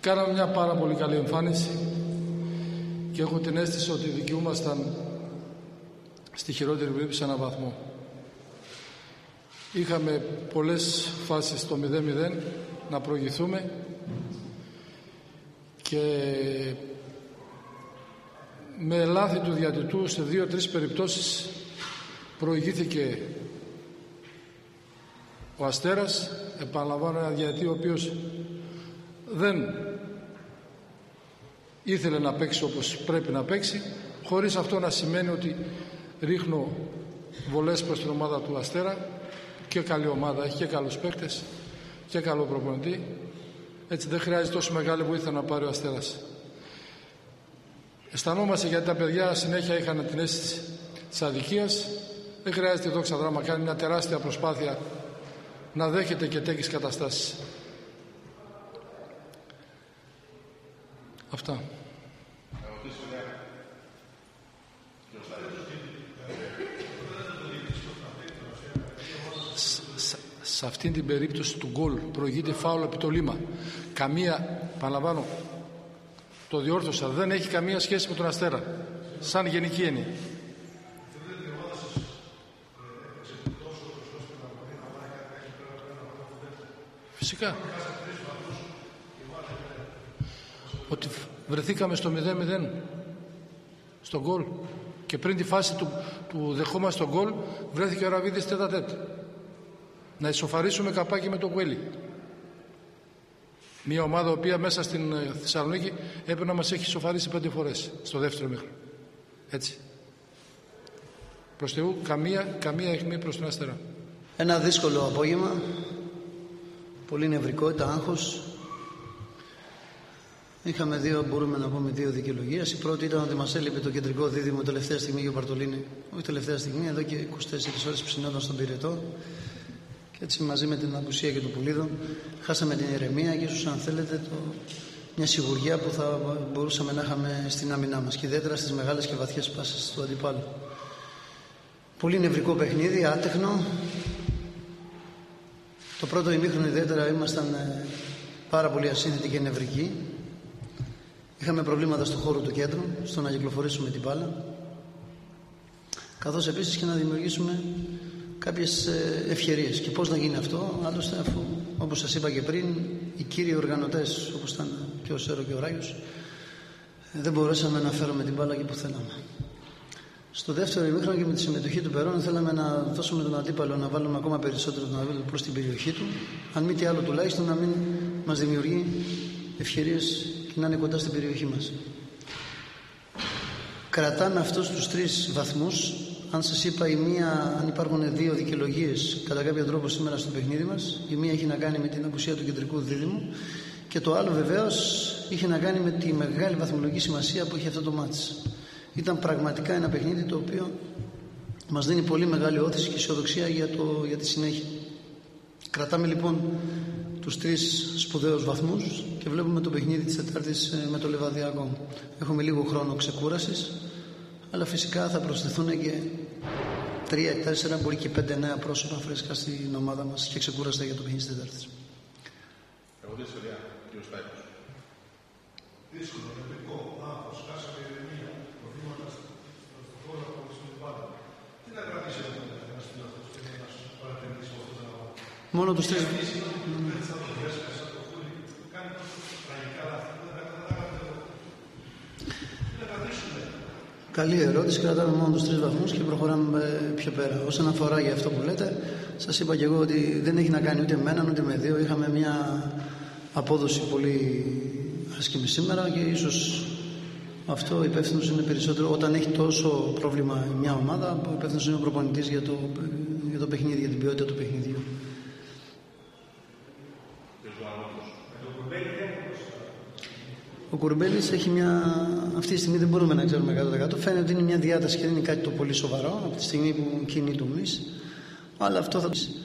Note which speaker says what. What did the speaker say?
Speaker 1: Κάναμε μια πάρα πολύ καλή εμφάνιση και έχω την αίσθηση ότι δικαιούμασταν στη χειρότερη περίπτωση σε έναν βαθμό. Είχαμε πολλές φάσεις στο 0-0 να προηγηθούμε και με λάθη του διαιτητού σε 2-3 περιπτώσεις προηγήθηκε ο Αστέρας. Επαναλαμβάνω, ένα διαιτητή ο οποίος δεν ήθελε να παίξει όπως πρέπει να παίξει, χωρίς αυτό να σημαίνει ότι ρίχνω βολές προς την ομάδα του Αστέρα. Και καλή ομάδα, έχει και καλούς παίκτες και καλό προπονητή, έτσι δεν χρειάζεται τόσο μεγάλη βοήθεια να πάρει ο Αστέρας. Αισθανόμαστε γιατί τα παιδιά συνέχεια είχαν την αίσθηση της αδικίας. Δεν χρειάζεται εδώ Δόξα κάνει μια τεράστια προσπάθεια να δέχεται και τέτοιες καταστάσεις. Αυτά. Σε αυτήν την περίπτωση του γκολ προηγείται φάουλ επί το λίμα. Καμία, παραλαμβάνω, το διόρθωσα, δεν έχει καμία σχέση με τον Αστέρα σαν γενική έννοια. Φυσικά ότι βρεθήκαμε στο 0-0 στο γκολ και πριν τη φάση του δεχόμαστε τον γκολ βρέθηκε ο Ραβίδης τέτα-τέτ να ισοφαρίσουμε καπάκι με το Κουέλι. Μια ομάδα η οποία μέσα στην Θεσσαλονίκη έπρεπε να μας έχει ισοφαρίσει 5 φορές στο δεύτερο ημίχρονο. Έτσι. Προς Θεού καμία αιχμή προς τον Αστέρα.
Speaker 2: Ένα δύσκολο απόγευμα, πολύ νευρικότητα, άγχος. Είχαμε μπορούμε να πούμε δύο δικαιολογίες. Η πρώτη ήταν ότι μας έλειπε το κεντρικό δίδυμο τελευταία στιγμή για ο Παρτολίνη. Όχι τελευταία στιγμή, εδώ και 24 ώρες ψινόταν στον Πυρετό. Και έτσι μαζί με την απουσία και του Πουλίδου χάσαμε την ηρεμία και ίσως αν θέλετε μια σιγουριά που θα μπορούσαμε να είχαμε στην άμυνά μας και ιδιαίτερα στις μεγάλες και βαθιές πάσες του αντιπάλου. Πολύ νευρικό παιχνίδι, άτεχνο. Το πρώτο ημίχρονο ιδιαίτερα ήμασταν πάρα πολύ ασύνθετοι και νευρικοί. Είχαμε προβλήματα στο χώρο του κέντρου, στο να κυκλοφορήσουμε την μπάλα, καθώς επίσης και να δημιουργήσουμε κάποιες ευκαιρίες. Και πώς να γίνει αυτό, άλλωστε, αφού όπως σας είπα και πριν, οι κύριοι οργανωτές, όπως ήταν και ο Σέρο και ο Ράγιος, δεν μπορέσαμε να φέρουμε την μπάλα εκεί που θέλαμε. Στο δεύτερο ημίχρονο και με τη συμμετοχή του Περών θέλαμε να δώσουμε τον αντίπαλο να βάλουμε ακόμα περισσότερο τον αντίπαλο προς την περιοχή του, αν μη τι άλλο τουλάχιστον να μην μας δημιουργεί ευκαιρίες και να είναι κοντά στην περιοχή μας. Κρατάμε αυτούς τους 3 βαθμούς. Αν σας είπα, αν υπάρχουν 2 δικαιολογίες κατά κάποιο τρόπο σήμερα στο παιχνίδι μας, η μία έχει να κάνει με την απουσία του κεντρικού δίδυμου και το άλλο βεβαίως είχε να κάνει με τη μεγάλη βαθμολογική σημασία που είχε αυτό το μάτς. Ήταν πραγματικά ένα παιχνίδι το οποίο μας δίνει πολύ μεγάλη όθηση και αισιοδοξία για τη συνέχεια. Κρατάμε λοιπόν τους 3 σπουδαίους βαθμούς και βλέπουμε το παιχνίδι της Τετάρτης με το Λεβαδιακό. Έχουμε λίγο χρόνο ξεκούρασης, αλλά φυσικά θα προσθεθούν και 3-4, μπορεί και 5 νέα πρόσωπα φρέσκα στην ομάδα μας και ξεκούραστα για το παιχνίδι της Τετάρτης.
Speaker 3: Δύσκολο, νευρικό, άγχος, χάσαμε ηρεμία, προβλήματα στον χώρο από την μπάλα. Τι να κρατήσει αυτό ένας φιλάθλος και ένας παρατηρητής από αυτό το αγώνα.
Speaker 2: Μόνο τους 3. Καλή ερώτηση. Κρατάμε μόνο τους 3 βαθμούς και προχωράμε πιο πέρα. Όσον αφορά για αυτό που λέτε, σας είπα και εγώ ότι δεν έχει να κάνει ούτε με έναν ούτε με 2. Είχαμε μια απόδοση πολύ άσχημη σήμερα και ίσως αυτό υπεύθυνος είναι περισσότερο όταν έχει τόσο πρόβλημα μια ομάδα. Ο υπεύθυνος είναι ο προπονητής για το παιχνίδι, για την ποιότητα του παιχνιδιού. Ο Κουρμπέλης έχει αυτή τη στιγμή δεν μπορούμε να ξέρουμε 100%. Φαίνεται ότι είναι μια διάταση και δεν είναι κάτι το πολύ σοβαρό από τη στιγμή που κινεί το μυς. Αλλά αυτό θα